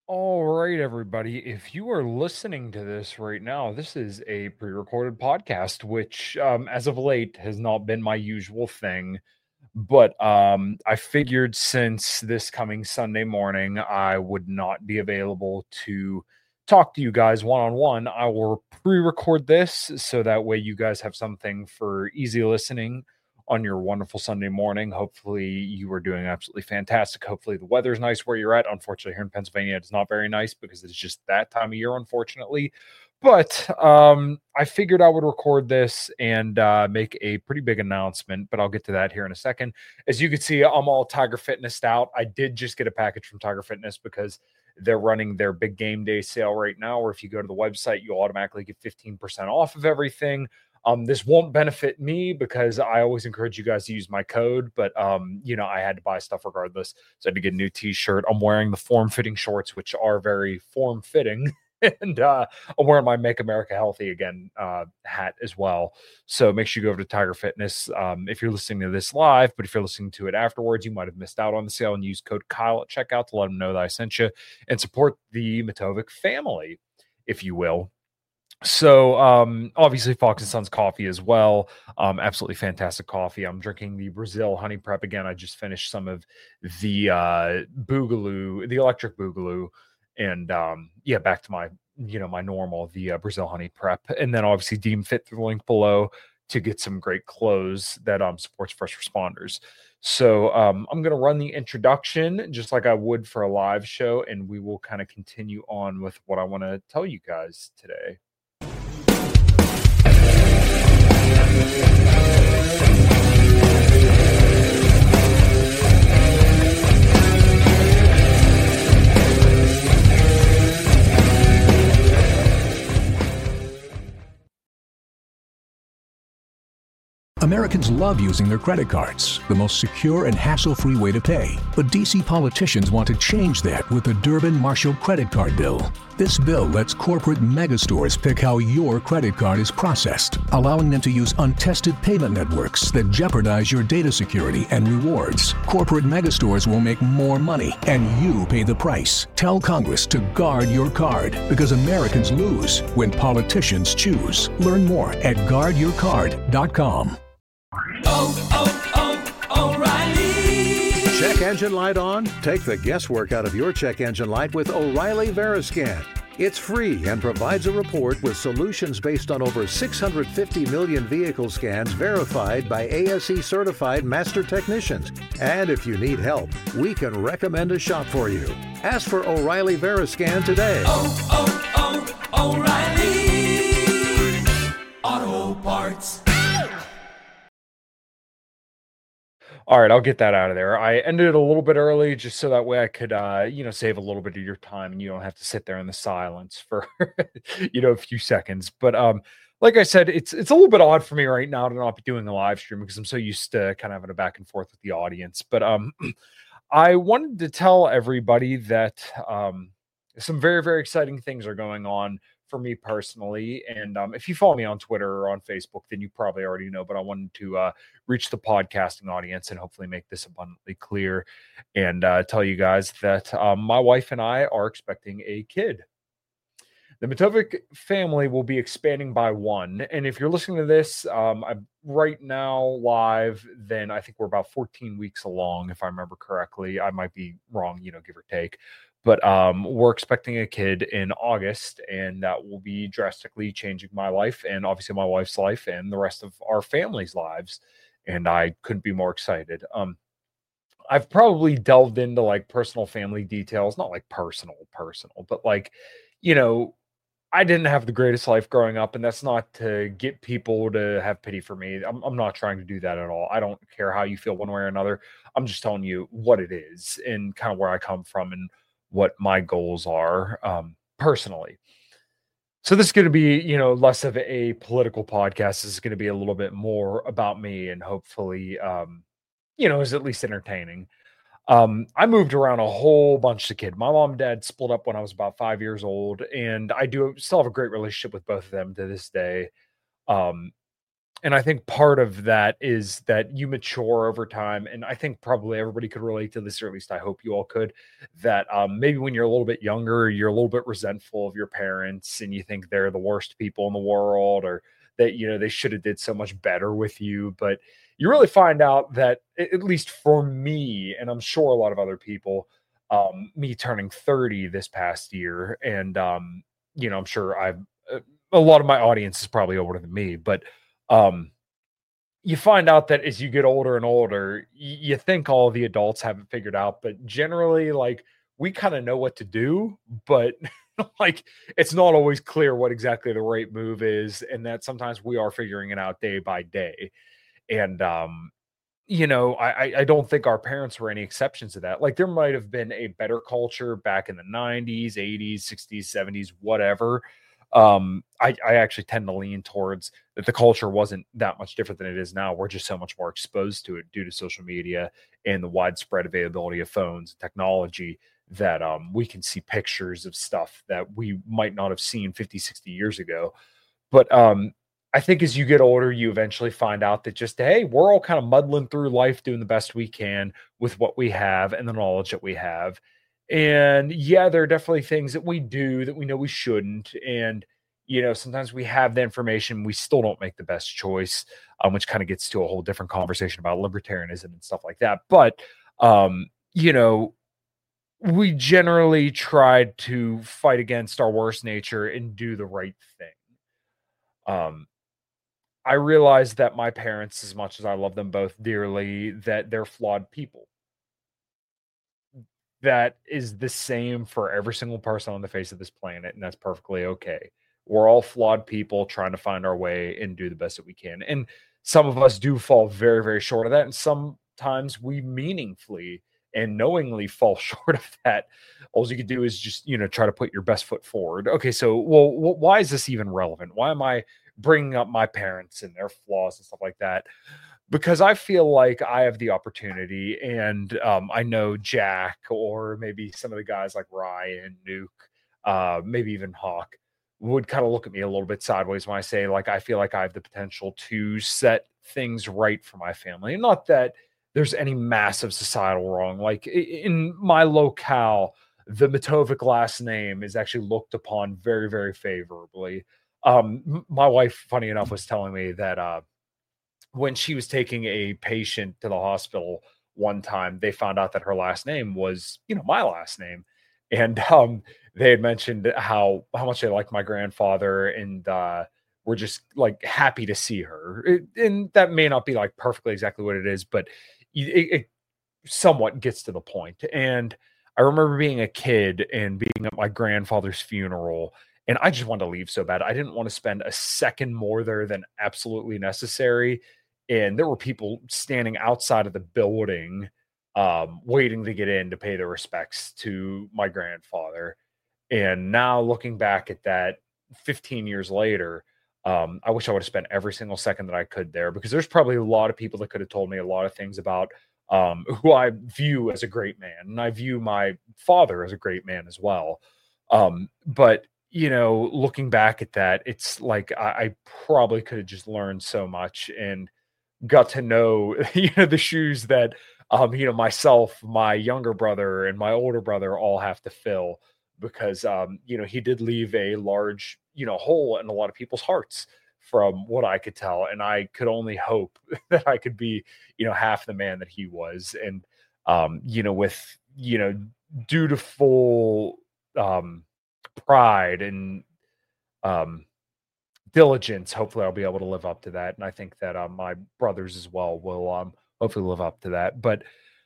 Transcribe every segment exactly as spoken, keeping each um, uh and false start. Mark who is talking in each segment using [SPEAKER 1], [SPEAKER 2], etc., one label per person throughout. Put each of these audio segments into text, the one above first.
[SPEAKER 1] All right, everybody. If you are listening to this right now, this is a pre recorded podcast, which, um, as of late, has not been my usual thing. But um, I figured since this coming Sunday morning, I would not be available to talk to you guys one on one. I will pre record this so that way you guys have something for easy listening on your wonderful Sunday morning. Hopefully, you are doing absolutely fantastic. Hopefully, the weather's nice where you're at. Unfortunately, here in Pennsylvania, it's not very nice because it's just that time of year, unfortunately. But um, I figured I would record this and uh, make a pretty big announcement, but I'll get to that here in a second. As you can see, I'm all Tiger Fitnessed out. I did just get a package from Tiger Fitness because they're running their big game day sale right now, where if you go to the website, you automatically get fifteen percent off of everything. Um, this won't benefit me because I always encourage you guys to use my code, but um, you know, I had to buy stuff regardless. So I had to get a new t-shirt. I'm wearing the form-fitting shorts, which are very form-fitting. and uh, I'm wearing my Make America Healthy Again uh, hat as well. So make sure you go over to Tiger Fitness um, if you're listening to this live. But if you're listening to it afterwards, you might have missed out on the sale, and use code Kyle at checkout to let them know that I sent you and support the Matovic family, if you will. So um, obviously Fox and Sons coffee as well. Um, absolutely fantastic coffee. I'm drinking the Brazil Honey Prep again. I just finished some of the uh, Boogaloo, the electric Boogaloo, and um, yeah, back to my you know my normal the uh, Brazil Honey Prep, and then obviously Deem Fit through the link below to get some great clothes that um supports first responders. So um, I'm going to run the introduction just like I would for a live show, and we will kind of continue on with what I want to tell you guys today.
[SPEAKER 2] Americans love using their credit cards, the most secure and hassle-free way to pay. But D C politicians want to change that with the Durbin-Marshall credit card bill. This bill lets corporate megastores pick how your credit card is processed, allowing them to use untested payment networks that jeopardize your data security and rewards. Corporate megastores will make more money, and you pay the price. Tell Congress to guard your card, because Americans lose when politicians choose. Learn more at guard your card dot com.
[SPEAKER 3] Oh, oh, oh, O'Reilly.
[SPEAKER 4] Check engine light on? Take the guesswork out of your check engine light with O'Reilly Veriscan. It's free and provides a report with solutions based on over six hundred fifty million vehicle scans verified by A S E certified master technicians. And if you need help, we can recommend a shop for you. Ask for O'Reilly Veriscan today.
[SPEAKER 3] Oh, oh, oh, O'Reilly Auto Parts.
[SPEAKER 1] All right, I'll get that out of there. I ended it a little bit early just so that way I could, uh, you know, save a little bit of your time and you don't have to sit there in the silence for, you know, a few seconds. But um, like I said, it's it's a little bit odd for me right now to not be doing a live stream because I'm so used to kind of having a back and forth with the audience. But um, I wanted to tell everybody that um, some very, very exciting things are going on for me personally. And um, if you follow me on Twitter or on Facebook, then you probably already know, but I wanted to uh, reach the podcasting audience and hopefully make this abundantly clear and uh, tell you guys that um, my wife and I are expecting a kid. The Matovic family will be expanding by one. And if you're listening to this um, I'm right now live, then I think we're about fourteen weeks along, if I remember correctly. I might be wrong, you know, give or take. But um, we're expecting a kid in August, and that will be drastically changing my life and obviously my wife's life and the rest of our family's lives. And I couldn't be more excited. Um, I've probably delved into like personal family details, not like personal, personal, but like, you know, I didn't have the greatest life growing up, and that's not to get people to have pity for me. I'm, I'm not trying to do that at all. I don't care how you feel one way or another. I'm just telling you what it is and kind of where I come from and what my goals are um, personally. So this is going to be, you know, less of a political podcast. This is going to be a little bit more about me and hopefully, um, you know, is at least entertaining. Um, I moved around a whole bunch as a kid. My mom and dad split up when I was about five years old, and I do still have a great relationship with both of them to this day. Um, and I think part of that is that you mature over time, and I think probably everybody could relate to this, or at least I hope you all could, that, um, maybe when you're a little bit younger, you're a little bit resentful of your parents, and you think they're the worst people in the world, or that, you know, they shoulda did so much better with you, but you really find out that, a at least for me, and I'm sure a lot of other people, um, me turning thirty this past year, and, um, you know, I'm sure I've uh, a lot of my audience is probably older than me, but, um, you find out that as you get older and older, y- you think all the adults have it figured out, but generally, like, we kind of know what to do, but like, it's not always clear what exactly the right move is, and that sometimes we are figuring it out day by day. And um, you know, I I I don't think our parents were any exceptions to that. Like, there might have been a better culture back in the nineties, eighties, sixties, seventies, whatever. Um, I I actually tend to lean towards that the culture wasn't that much different than it is now. We're just so much more exposed to it due to social media and the widespread availability of phones and technology that, um, we can see pictures of stuff that we might not have seen fifty, sixty years ago. But, um, I think as you get older, you eventually find out that just, hey, we're all kind of muddling through life, doing the best we can with what we have and the knowledge that we have. And yeah, there are definitely things that we do that we know we shouldn't. And, you know, sometimes we have the information, we still don't make the best choice, um, which kind of gets to a whole different conversation about libertarianism and stuff like that. But, um, you know, we generally try to fight against our worst nature and do the right thing. Um, I realize that my parents, as much as I love them both dearly, that they're flawed people. That is the same for every single person on the face of this planet, and that's perfectly okay. We're all flawed people trying to find our way and do the best that we can. And some of us do fall very, very short of that. And sometimes we meaningfully and knowingly fall short of that. All you can do is just, you know, try to put your best foot forward. Okay, so, well, wh- why is this even relevant? Why am I bringing up my parents and their flaws and stuff like that? Because I feel like I have the opportunity, and um, I know Jack, or maybe some of the guys like Ryan, Nuke, uh, maybe even Hawk, would kind of look at me a little bit sideways when I say, like, I feel like I have the potential to set things right for my family. And not that there's any massive societal wrong. Like, i- in my locale, the Matovic last name is actually looked upon very, very favorably. Um, m- my wife, funny enough, was telling me that. Uh, when she was taking a patient to the hospital one time, they found out that her last name was, you know, my last name. And um, they had mentioned how how much they liked my grandfather, and uh, were just like happy to see her. It, and that may not be like perfectly exactly what it is, but it, it somewhat gets to the point. And I remember being a kid and being at my grandfather's funeral, and I just wanted to leave so bad. I didn't want to spend a second more there than absolutely necessary. And there were people standing outside of the building, um, waiting to get in to pay their respects to my grandfather. And now looking back at that fifteen years later, um, I wish I would have spent every single second that I could there, because there's probably a lot of people that could have told me a lot of things about, um, who I view as a great man. And I view my father as a great man as well. Um, but, you know, looking back at that, it's like I, I probably could have just learned so much and got to know, you know, the shoes that, um, you know, myself, my younger brother, and my older brother all have to fill, because, um, you know, he did leave a large, you know, hole in a lot of people's hearts from what I could tell. And I could only hope that I could be, you know, half the man that he was. And, um, you know, with, you know, dutiful, um, pride and, um, diligence, hopefully I'll be able to live up to that. And I think that, um, my brothers as well will, um, hopefully live up to that. But,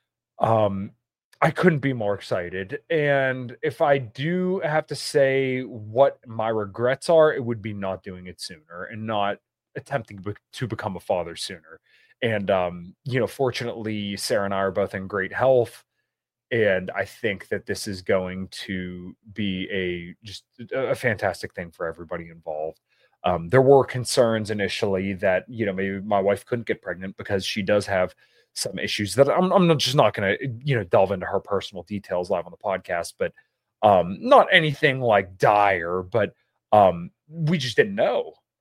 [SPEAKER 1] um, I couldn't be more excited. And if I do have to say what my regrets are, it would be not doing it sooner and not attempting to, bec- to become a father sooner. And, um, you know, fortunately, Sarah and I are both in great health. And I think that this is going to be a just a a fantastic thing for everybody involved. Um, there were concerns initially that, you know, maybe my wife couldn't get pregnant because she does have some issues that I'm, I'm not- just not going to, you know, delve into her personal details live on the podcast, but um, not anything like dire, but um, we just didn't know.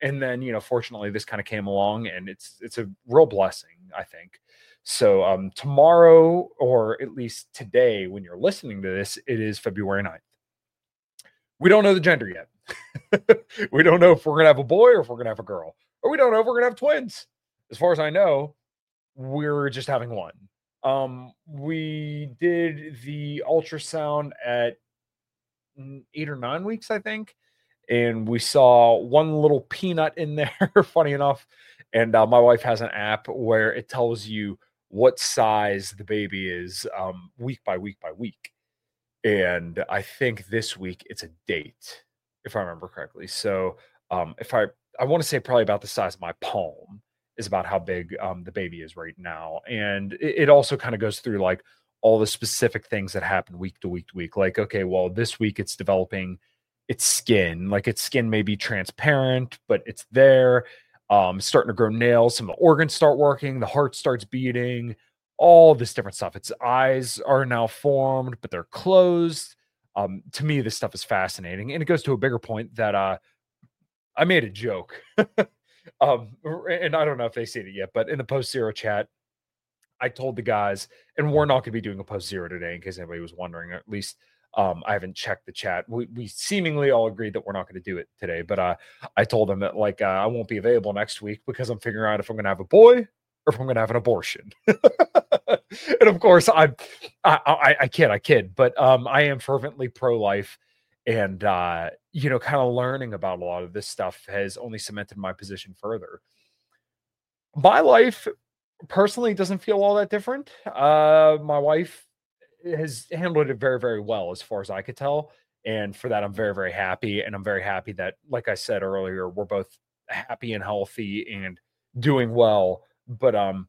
[SPEAKER 1] And then, you know, fortunately this kind of came along, and it's it's a real blessing, I think. So um tomorrow, or at least today when you're listening to this, it is February ninth. We don't know the gender yet. We don't know if we're gonna have a boy or if we're gonna have a girl, or we don't know if we're gonna have twins. As far as I know, we're just having one. Um, we did the ultrasound at n- eight or nine weeks, I think, and we saw one little peanut in there. Funny enough, and uh, my wife has an app where it tells you what size the baby is, um, week by week by week. And I think this week it's a date, if I remember correctly. So, um, if I I want to say probably about the size of my palm is about how big um, the baby is right now. And it, it also kind of goes through like all the specific things that happen week to week to week. Like, okay, well, this week it's developing its skin. Like its skin may be transparent, but it's there. Um, it's starting to grow nails. Some of the organs start working. The heart starts beating. All this different stuff. Its eyes are now formed, but they're closed. Um, to me, this stuff is fascinating, and it goes to a bigger point that uh, I made a joke. um, and I don't know if they seen it yet, but in the post zero chat, I told the guys, and we're not going to be doing a post zero today, in case anybody was wondering. Or at least um, I haven't checked the chat. We, we seemingly all agreed that we're not going to do it today, but uh, I told them that like uh, I won't be available next week because I'm figuring out if I'm going to have a boy or if I'm going to have an abortion. And of course, I'm, I, I, I kid, I kid, but um, I am fervently pro-life, and uh, you know, kind of learning about a lot of this stuff has only cemented my position further. My life personally doesn't feel all that different. Uh, my wife has handled it very, very well as far as I could tell. And for that, I'm very, very happy. And I'm very happy that, like I said earlier, we're both happy and healthy and doing well. But um,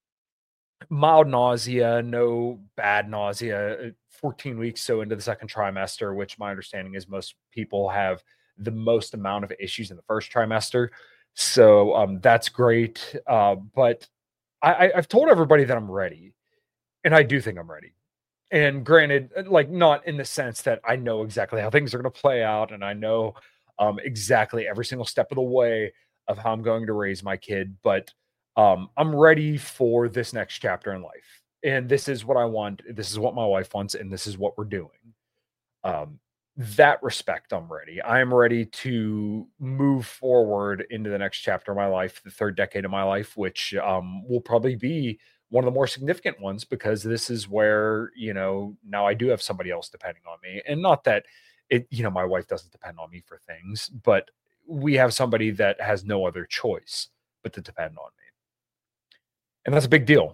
[SPEAKER 1] mild nausea, no bad nausea, fourteen weeks so into the second trimester, which my understanding is most people have the most amount of issues in the first trimester. So um, that's great. Uh, but I, I, I've told everybody that I'm ready, and I do think I'm ready. And granted, like not in the sense that I know exactly how things are going to play out, and I know um, exactly every single step of the way of how I'm going to raise my kid, but um, I'm ready for this next chapter in life. And this is what I want. This is what my wife wants, and this is what we're doing. Um, that respect, I'm ready. I am ready to move forward into the next chapter of my life, the third decade of my life, which um, will probably be one of the more significant ones, because this is where, you know, now I do have somebody else depending on me. And not that it, you know, my wife doesn't depend on me for things, but we have somebody that has no other choice but to depend on me. And that's a big deal.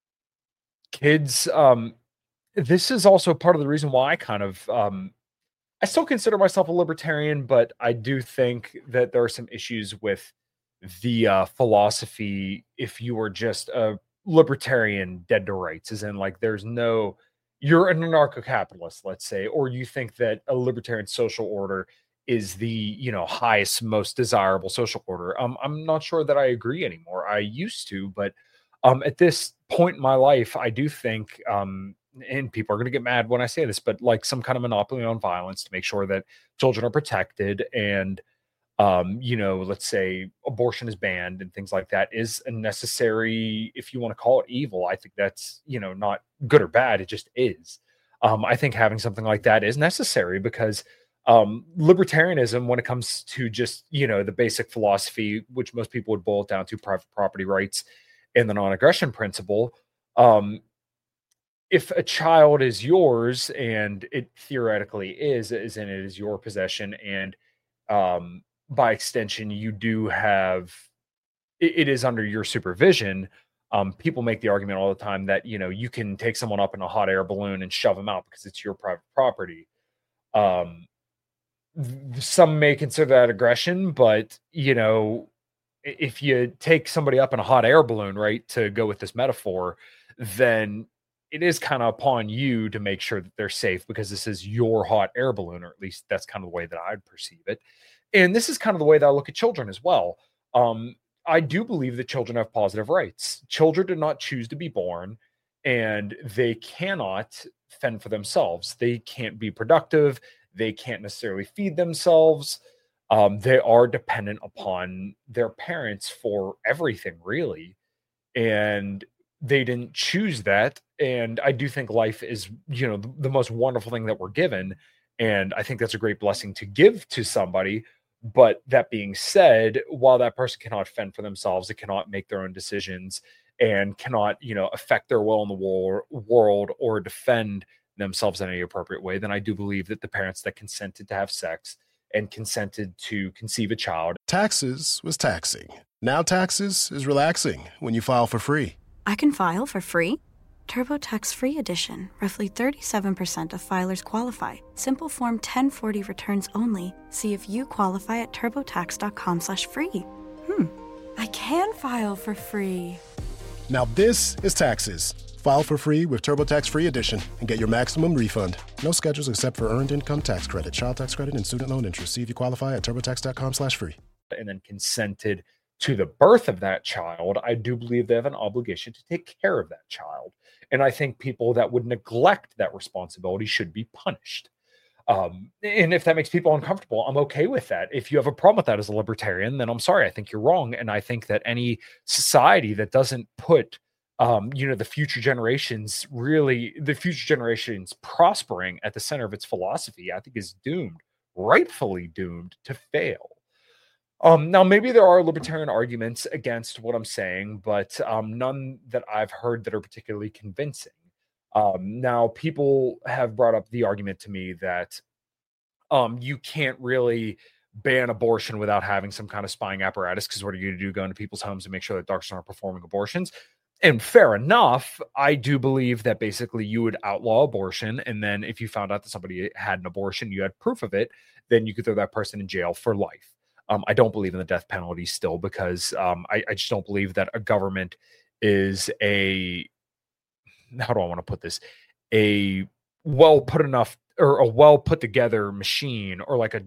[SPEAKER 1] Kids, um, this is also part of the reason why I kind of, um, I still consider myself a libertarian, but I do think that there are some issues with the uh, philosophy. If you were just a libertarian dead to rights, as in like there's no, you're an anarcho-capitalist, let's say, or you think that a libertarian social order is the, you know, highest, most desirable social order. Um, I'm not sure that I agree anymore. I used to, but um, at this point in my life, I do think, um, and people are going to get mad when I say this, but like some kind of monopoly on violence to make sure that children are protected, and um, you know, let's say abortion is banned and things like that is a necessary, if you want to call it evil. I think that's, you know, not good or bad. It just is. Um, I think having something like that is necessary because um, libertarianism, when it comes to just, you know, the basic philosophy, which most people would boil it down to private property rights and the non-aggression principle, um, if a child is yours, and it theoretically is, is in it is your possession, and um, by extension, you do have, it, it is under your supervision. Um, people make the argument all the time that, you know, you can take someone up in a hot air balloon and shove them out because it's your private property. Um, th- some may consider that aggression, but, you know, i- if you take somebody up in a hot air balloon, right, to go with this metaphor, then it is kind of upon you to make sure that they're safe because this is your hot air balloon, or at least that's kind of the way that I'd perceive it. And this is kind of the way that I look at children as well. Um, I do believe that children have positive rights. Children did not choose to be born, and they cannot fend for themselves. They can't be productive. They can't necessarily feed themselves. Um, they are dependent upon their parents for everything, really. And they didn't choose that. And I do think life is, you know, the, the most wonderful thing that we're given. And I think that's a great blessing to give to somebody. But that being said, while that person cannot fend for themselves, it cannot make their own decisions and cannot, you know, affect their will in the wor- world or defend themselves in any appropriate way, then I do believe that the parents that consented to have sex and consented to conceive a child.
[SPEAKER 5] Taxes was taxing. Now taxes is relaxing when you file for free.
[SPEAKER 6] I can file for free? TurboTax Free Edition. Roughly thirty-seven percent of filers qualify. Simple Form ten forty returns only. See if you qualify at turbotax.com slash free. Hmm. I can file for free.
[SPEAKER 5] Now this is taxes. File for free with TurboTax Free Edition and get your maximum refund. No schedules except for Earned Income Tax Credit, Child Tax Credit, and Student Loan Interest. See if you qualify at turbotax.com slash free.
[SPEAKER 1] And then consented to the birth of that child, I do believe they have an obligation to take care of that child. And I think people that would neglect that responsibility should be punished. Um, and if that makes people uncomfortable, I'm okay with that. If you have a problem with that as a libertarian, then I'm sorry. I think you're wrong. And I think that any society that doesn't put um, you know, the future generations really, the future generations prospering at the center of its philosophy, I think is doomed, rightfully doomed to fail. Um, now, maybe there are libertarian arguments against what I'm saying, but um, none that I've heard that are particularly convincing. Um, now, people have brought up the argument to me that um, you can't really ban abortion without having some kind of spying apparatus, because what are you going to do? Go into people's homes and make sure that doctors aren't performing abortions? And fair enough. I do believe that basically you would outlaw abortion. And then if you found out that somebody had an abortion, you had proof of it, then you could throw that person in jail for life. Um, I don't believe in the death penalty still, because um, I, I just don't believe that a government is a, how do I want to put this? A well put enough or a well put together machine, or like a,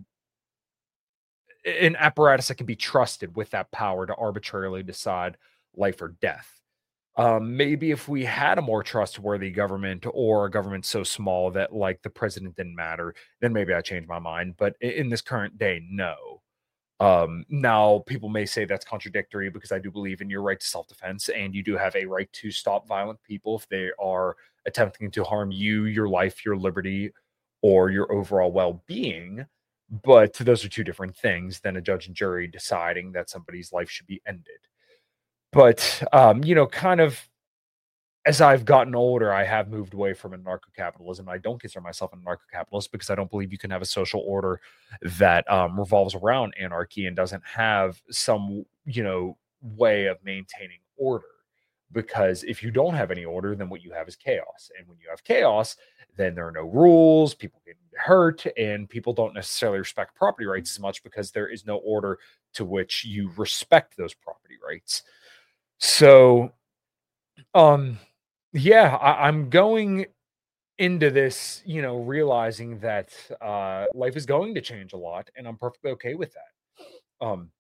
[SPEAKER 1] an apparatus that can be trusted with that power to arbitrarily decide life or death. Um, maybe if we had a more trustworthy government, or a government so small that like the president didn't matter, then maybe I change my mind. But in this current day, no. Um, now people may say that's contradictory, because I do believe in your right to self-defense, and you do have a right to stop violent people if they are attempting to harm you, your life, your liberty, or your overall well-being. But those are two different things than a judge and jury deciding that somebody's life should be ended. But, um, you know, kind of as I've gotten older, I have moved away from anarcho-capitalism. I don't consider myself an anarcho-capitalist, because I don't believe you can have a social order that um, revolves around anarchy and doesn't have some, you know, way of maintaining order. Because if you don't have any order, then what you have is chaos. And when you have chaos, then there are no rules, people get hurt, and people don't necessarily respect property rights as much, because there is no order to which you respect those property rights. So, um, yeah, I, I'm going into this, you know, realizing that uh, life is going to change a lot, and I'm perfectly okay with that. Um,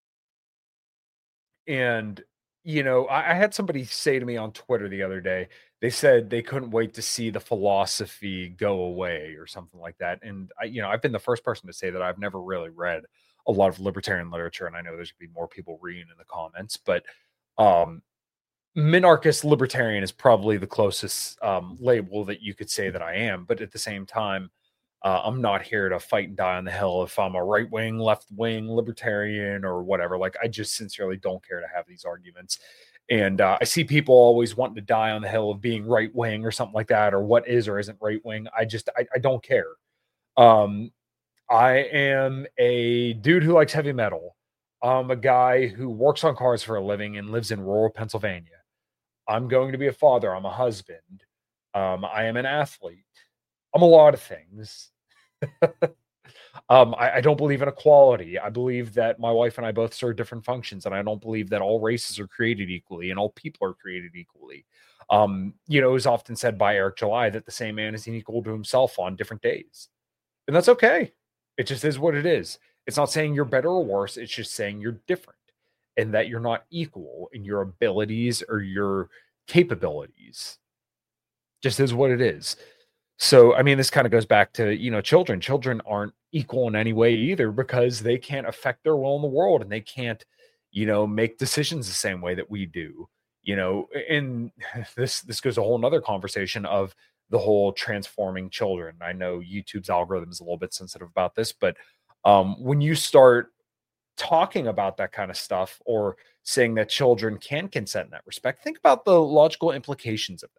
[SPEAKER 1] and, you know, I, I had somebody say to me on Twitter the other day, they said they couldn't wait to see the philosophy go away or something like that. And, I, you know, I've been the first person to say that I've never really read a lot of libertarian literature, and I know there's going to be more people reading in the comments, but um, minarchist libertarian is probably the closest um, label that you could say that I am. But at the same time, uh, I'm not here to fight and die on the hill if I'm a right wing, left wing libertarian or whatever. Like, I just sincerely don't care to have these arguments. And uh, I see people always wanting to die on the hill of being right wing or something like that, or what is or isn't right wing. I just, I, I don't care. Um, I am a dude who likes heavy metal. I'm a guy who works on cars for a living and lives in rural Pennsylvania. I'm going to be a father. I'm a husband. Um, I am an athlete. I'm a lot of things. um, I, I don't believe in equality. I believe that my wife and I both serve different functions, and I don't believe that all races are created equally and all people are created equally. Um, you know, it was often said by Eric July that the same man is unequal to himself on different days. And that's okay. It just is what it is. It's not saying you're better or worse. It's just saying you're different, and that you're not equal in your abilities or your capabilities. Just is what it is. So, I mean, this kind of goes back to, you know, children. Children aren't equal in any way either because they can't affect their will in the world and they can't, you know, make decisions the same way that we do. You know, and this this goes a whole nother conversation of the whole transforming children. I know YouTube's algorithm is a little bit sensitive about this, but um, when you start talking about that kind of stuff or saying that children can consent in that respect, think about the logical implications of that.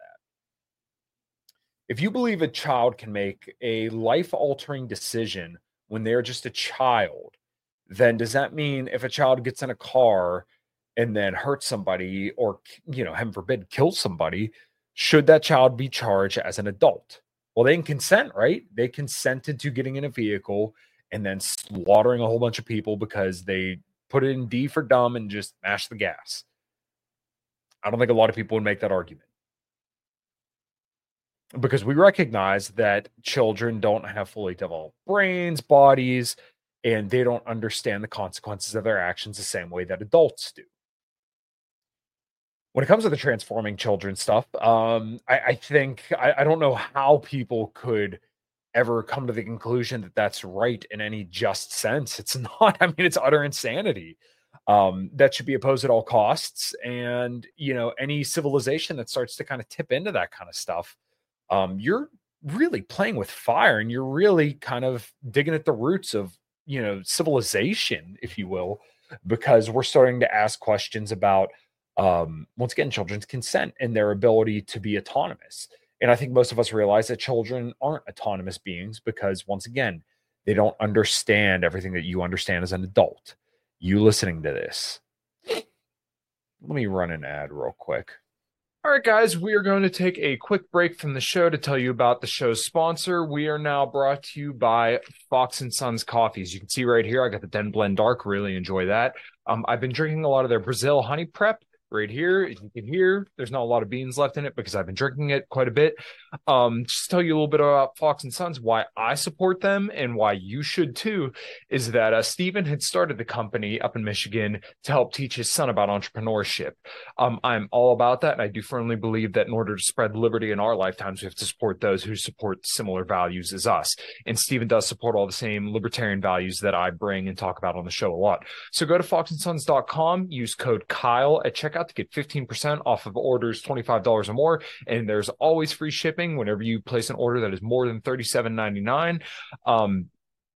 [SPEAKER 1] If you believe a child can make a life-altering decision when they're just a child, then does that mean if a child gets in a car and then hurts somebody or, you know, heaven forbid, kills somebody, should that child be charged as an adult? Well, they can consent, right? They consented to getting in a vehicle and then slaughtering a whole bunch of people because they put it in D for dumb and just mashed the gas. I don't think a lot of people would make that argument, because we recognize that children don't have fully developed brains, bodies, and they don't understand the consequences of their actions the same way that adults do. When it comes to the transforming children stuff, um, I, I think, I, I don't know how people could ever come to the conclusion that that's right in any just sense. It's not. I mean, it's utter insanity. Um, that should be opposed at all costs. And, you know, any civilization that starts to kind of tip into that kind of stuff, um, you're really playing with fire and you're really kind of digging at the roots of, you know, civilization, if you will, because we're starting to ask questions about, um, once again, children's consent and their ability to be autonomous. And I think most of us realize that children aren't autonomous beings because, once again, they don't understand everything that you understand as an adult. You listening to this. Let me run an ad real quick. All right, guys, we are going to take a quick break from the show to tell you about the show's sponsor. We are now brought to you by Fox and Sons Coffees. You can see right here, I got the Den Blend Dark. Really enjoy that. Um, I've been drinking a lot of their Brazil Honey Prep. Right here, as you can hear, there's not a lot of beans left in it because I've been drinking it quite a bit. Um, just to tell you a little bit about Fox and Sons, why I support them and why you should too, is that uh, Steven had started the company up in Michigan to help teach his son about entrepreneurship. Um, I'm all about that, and I do firmly believe that in order to spread liberty in our lifetimes, we have to support those who support similar values as us. And Steven does support all the same libertarian values that I bring and talk about on the show a lot. So go to fox and sons dot com, use code Kyle at checkout to get fifteen percent off of orders twenty-five dollars or more, and there's always free shipping whenever you place an order that is more than thirty-seven ninety-nine. Um,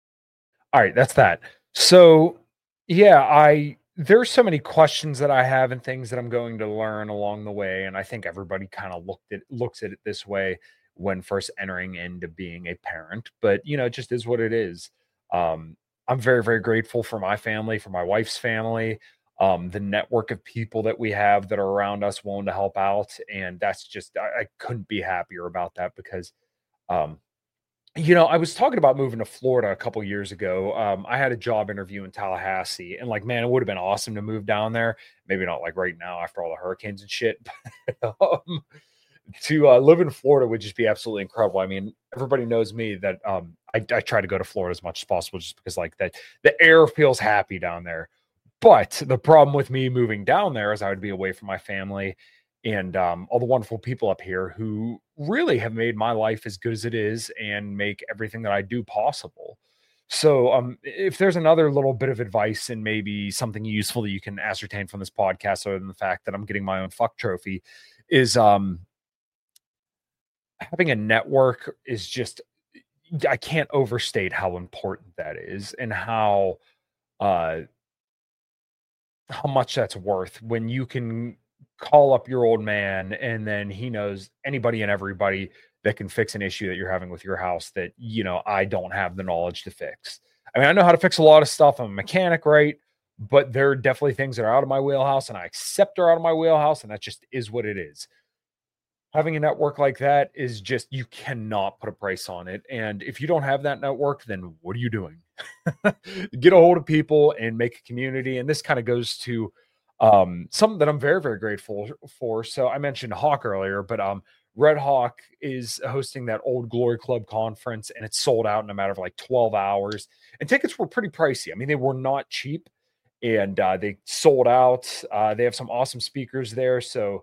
[SPEAKER 1] all right, that's that. So, yeah, I there's so many questions that I have and things that I'm going to learn along the way, and I think everybody kind of looked at looks at it this way when first entering into being a parent. But you know, it just is what it is. Um, I'm very, very grateful for my family, for my wife's family. Um, the network of people that we have that are around us willing to help out. And that's just, I, I couldn't be happier about that because, um, you know, I was talking about moving to Florida a couple years ago. Um, I had a job interview in Tallahassee and like, man, it would have been awesome to move down there. Maybe not like right now after all the hurricanes and shit. But, um, to uh, live in Florida would just be absolutely incredible. I mean, everybody knows me that um, I, I try to go to Florida as much as possible just because like that, the air feels happy down there. But the problem with me moving down there is I would be away from my family and um, all the wonderful people up here who really have made my life as good as it is and make everything that I do possible. So um, if there's another little bit of advice and maybe something useful that you can ascertain from this podcast, other than the fact that I'm getting my own fuck trophy, is um, having a network is just, I can't overstate how important that is and how, uh, how much that's worth when you can call up your old man and then he knows anybody and everybody that can fix an issue that you're having with your house that, you know, I don't have the knowledge to fix. I mean, I know how to fix a lot of stuff. I'm a mechanic, right? But there are definitely things that are out of my wheelhouse and I accept they're out of my wheelhouse and that just is what it is. Having a network like that is just, you cannot put a price on it. And if you don't have that network, then what are you doing? Get a hold of people and make a community. And this kind of goes to um, something that I'm very, very grateful for. So I mentioned Hawk earlier, but um, Red Hawk is hosting that Old Glory Club conference and it's sold out in a matter of like twelve hours. And tickets were pretty pricey. I mean, they were not cheap and uh, they sold out. Uh, they have some awesome speakers there. So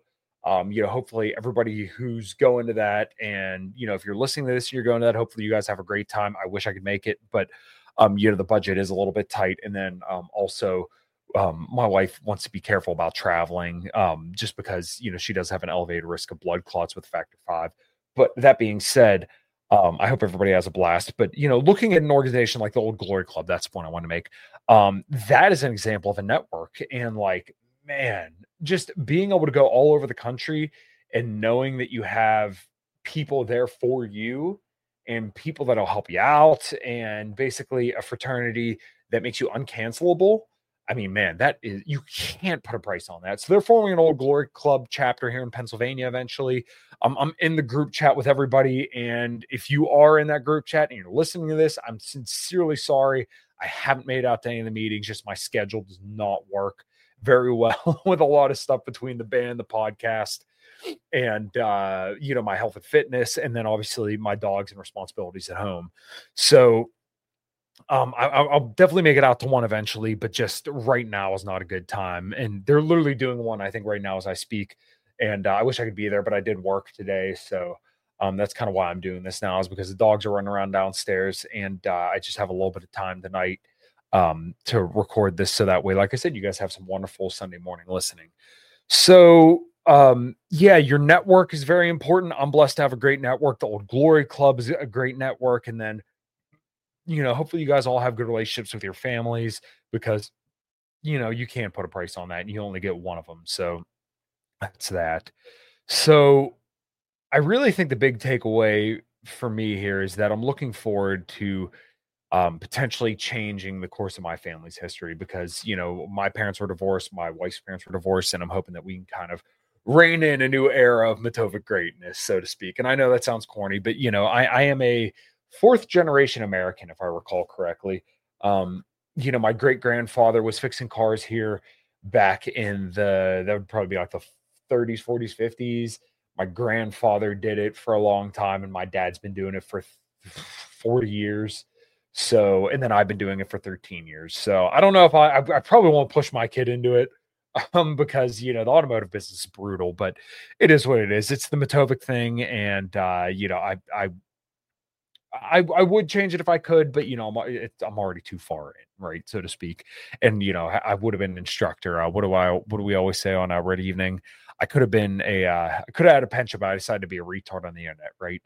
[SPEAKER 1] Um, you know, hopefully everybody who's going to that, and you know, if you're listening to this, you're going to that. Hopefully, you guys have a great time. I wish I could make it, but um, you know, the budget is a little bit tight, and then um, also, um, my wife wants to be careful about traveling, um, just because you know she does have an elevated risk of blood clots with factor five. But that being said, um, I hope everybody has a blast. But you know, looking at an organization like the Old Glory Club, that's the point I want to make. Um, that is an example of a network, and like, man, just being able to go all over the country and knowing that you have people there for you and people that'll help you out, and basically a fraternity that makes you uncancelable. I mean, man, that is, you can't put a price on that. So they're forming an Old Glory Club chapter here in Pennsylvania eventually. Um, I'm in the group chat with everybody. And if you are in that group chat and you're listening to this, I'm sincerely sorry. I haven't made it out to any of the meetings. Just my schedule does not work very well with a lot of stuff between the band, the podcast, and uh, you know, my health and fitness, and then obviously my dogs and responsibilities at home. So um, I, I'll definitely make it out to one eventually, but just right now is not a good time. And they're literally doing one, I think, right now as I speak. And uh, I wish I could be there, but I did work today, so um, that's kind of why I'm doing this now, is because the dogs are running around downstairs, and uh, I just have a little bit of time tonight um, to record this. So that way, like I said, you guys have some wonderful Sunday morning listening. So um, yeah, your network is very important. I'm blessed to have a great network. The Old Glory Club is a great network. And then, you know, hopefully you guys all have good relationships with your families, because, you know, you can't put a price on that, and you only get one of them. So that's that. So I really think the big takeaway for me here is that I'm looking forward to um, potentially changing the course of my family's history, because, you know, my parents were divorced, my wife's parents were divorced, and I'm hoping that we can kind of rein in a new era of Matovic greatness, so to speak. And I know that sounds corny, but, you know, I, I am a fourth generation American, if I recall correctly. Um, you know, my great grandfather was fixing cars here back in the, that would probably be like the thirties, forties, fifties. My grandfather did it for a long time, and my dad's been doing it for forty years. So, and then I've been doing it for thirteen years. So I don't know if I, I, I probably won't push my kid into it, um, because, you know, the automotive business is brutal, but it is what it is. It's the Matovic thing. And, uh, you know, I, I, I, I would change it if I could, but, you know, I'm, it, I'm already too far in, right, so to speak. And, you know, I would have been an instructor. Uh, what do I, what do we always say on our Red Evening? I could have been a, uh, I could have had a pension, but I decided to be a retard on the internet, right?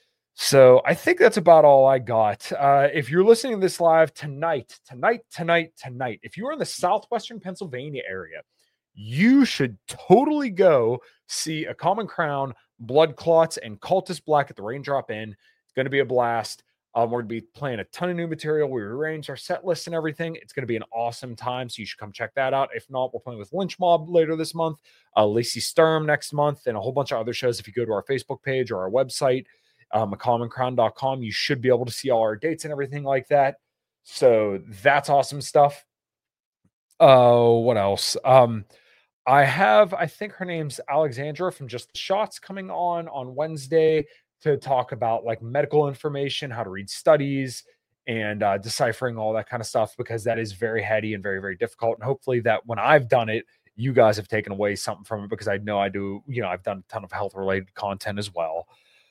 [SPEAKER 1] So I think that's about all I got. Uh, if you're listening to this live tonight, tonight, tonight, tonight, if you're in the Southwestern Pennsylvania area, you should totally go see A Common Crown, Blood Clots, and Cultist Black at the Raindrop Inn. It's going to be a blast. Um, we're going to be playing a ton of new material. We arranged our set list and everything. It's going to be an awesome time, so you should come check that out. If not, we're playing with Lynch Mob later this month, uh, Lacey Sturm next month, and a whole bunch of other shows. If you go to our Facebook page or our website, um, a common crown dot com, you should be able to see all our dates and everything like that. So that's awesome stuff. Oh, uh, what else? Um, I have, I think her name's Alexandra from Just the Shots coming on on Wednesday to talk about like medical information, how to read studies, and uh, deciphering all that kind of stuff, because that is very heady and very, very difficult. And hopefully that when I've done it, you guys have taken away something from it, because I know I do, you know, I've done a ton of health related content as well.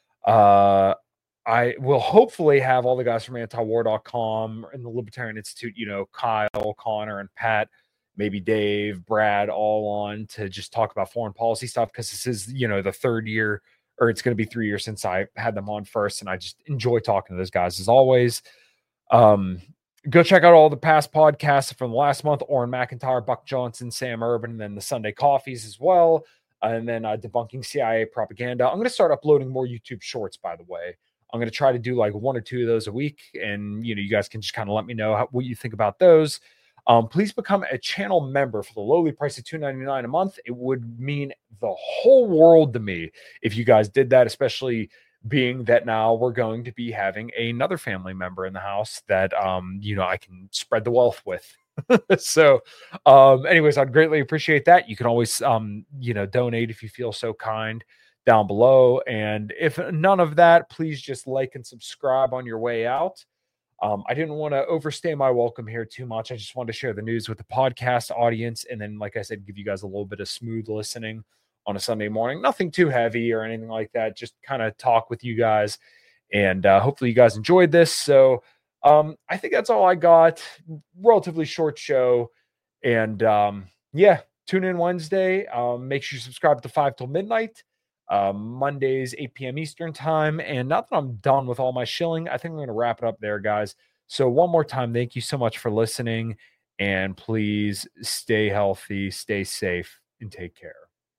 [SPEAKER 1] Uh, I will hopefully have all the guys from anti war dot com and the Libertarian Institute, you know, Kyle, Connor, and Pat, maybe Dave, Brad, all on to just talk about foreign policy stuff, because this is, you know, the third year, or it's going to be three years since I had them on first, and I just enjoy talking to those guys as always. Um, go check out all the past podcasts from the last month: Orrin McIntyre, Buck Johnson, Sam Urban, and then the Sunday Coffees as well. And then uh, debunking C I A propaganda. I'm going to start uploading more YouTube shorts, by the way. I'm going to try to do like one or two of those a week. And, you know, you guys can just kind of let me know how, what you think about those. Um, please become a channel member for the lowly price of two ninety-nine a month. It would mean the whole world to me if you guys did that, especially being that now we're going to be having another family member in the house that, um, you know, I can spread the wealth with. So, um, anyways, I'd greatly appreciate that. You can always, um, you know, donate if you feel so kind down below. And if none of that, please just like and subscribe on your way out. Um, I didn't want to overstay my welcome here too much. I just wanted to share the news with the podcast audience. And then, like I said, give you guys a little bit of smooth listening on a Sunday morning. Nothing too heavy or anything like that. Just kind of talk with you guys. And uh, hopefully you guys enjoyed this. So um, I think that's all I got. Relatively short show. And um, yeah, tune in Wednesday. Um, make sure you subscribe to five till midnight. Uh, Mondays, eight p.m. Eastern time. And now that I'm done with all my shilling, I think I'm going to wrap it up there, guys. So one more time, thank you so much for listening. And please stay healthy, stay safe, and take care.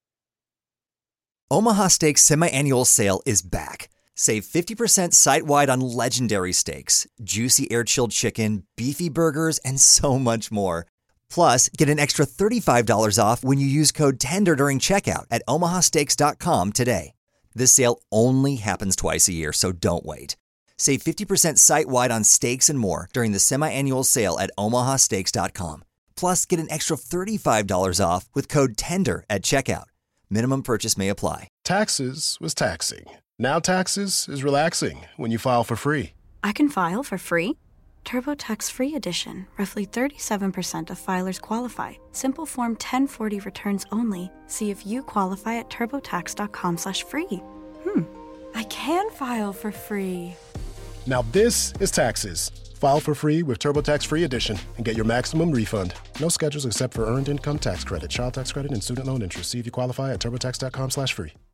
[SPEAKER 7] Omaha Steaks semi-annual sale is back. Save fifty percent site-wide on legendary steaks, juicy air-chilled chicken, beefy burgers, and so much more. Plus, get an extra thirty-five dollars off when you use code TENDER during checkout at omaha steaks dot com today. This sale only happens twice a year, so don't wait. Save fifty percent site-wide on steaks and more during the semi-annual sale at omaha steaks dot com. Plus, get an extra thirty-five dollars off with code TENDER at checkout. Minimum purchase may apply.
[SPEAKER 5] Taxes was taxing. Now taxes is relaxing when you file for free.
[SPEAKER 6] I can file for free? TurboTax Free Edition. Roughly thirty-seven percent of filers qualify. Simple Form ten forty returns only. See if you qualify at turbotax dot com slash free. Hmm, I can file for free.
[SPEAKER 5] Now this is taxes. File for free with TurboTax Free Edition and get your maximum refund. No schedules except for earned income tax credit, child tax credit, and student loan interest. See if you qualify at turbotax dot com slash free.